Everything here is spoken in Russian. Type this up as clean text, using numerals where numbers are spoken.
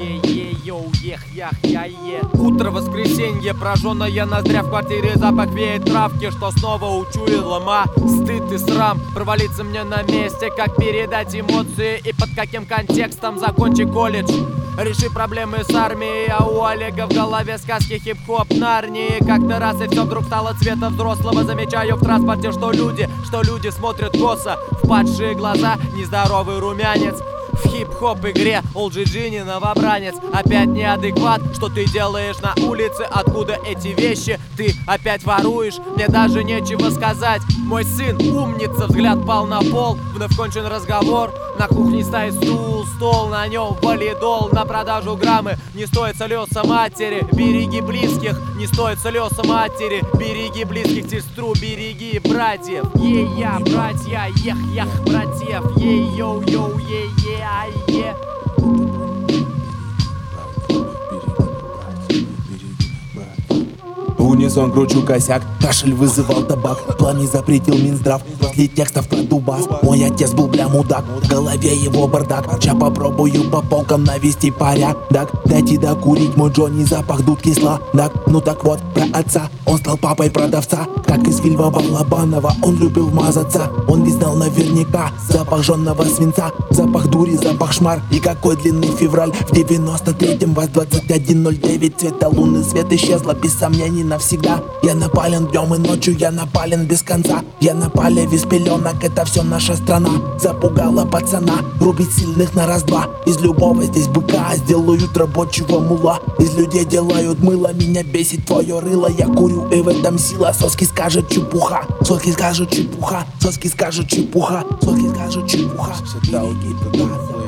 Утро воскресенье, прожженная ноздря, в квартире запах веет травки, что снова учуяла ма. Стыд и срам, провалиться мне на месте, как передать эмоции и под каким контекстом. Закончи колледж, реши проблемы с армией, а у Олега в голове сказки хип-хоп Нарнии. Как-то раз и все вдруг стало цвета взрослого. Замечаю в транспорте, что люди смотрят косо, впадшие глаза, нездоровый румянец. В хип-хоп игре Олджи не новобранец. Опять неадекват, что ты делаешь на улице? Откуда эти вещи? Ты опять воруешь? Мне даже нечего сказать. Мой сын умница, взгляд пал на пол. Вновь кончен разговор. На кухне стоит стол, на нем валидол. На продажу граммы, не стоит слёза матери. Береги близких, не стоит слёза матери. Береги близких, сестру, береги братьев. Е-я, братья, ех-ях, братьев. Е-йоу-йоу, е-е-а-е. В унисон кручу косяк, кашель вызывал табак. В плане запретил Минздрав, после текстов про Дубас. Мой отец был бля мудак, в голове его бардак. Ща попробую по полкам навести порядок. Дайте докурить, мой Джонни запах дудки сладок. Ну так вот, про отца, он стал папой продавца. Как из фильма Балабанова, он любил мазаться. Он не знал наверняка запах жжённого свинца, запах дури, запах шмар. И какой длинный февраль в 93-м, вас 21:09. Цвета луны, свет исчезла без сомнений навсегда. Я напален днем и ночью, я напален без конца. Я на пале без пеленок, это все наша страна. Запугала пацана, рубить сильных на раз-два. Из любого здесь быка сделают рабочего мула. Из людей делают мыло, меня бесит твое рыло. Я курю, и в этом сила. Соски скажут чепуха, соски скажут чепуха, соски скажут чепуха, соски скажут чепуха. Береги туда.